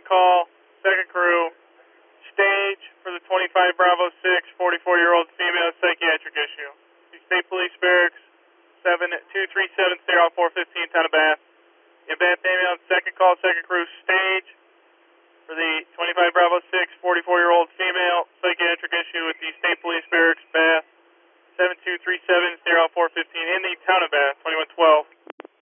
call, second crew, stage for the 25 Bravo 6, 44-year-old female psychiatric issue. State Police Barracks, 72370 415, Town of Bath. In Bath ambulance, second call, second crew, stage for the 25 Bravo 6, 44-year-old female psychiatric issue with the State Police Barracks, Bath, 72370 415 in the Town of Bath, 2112.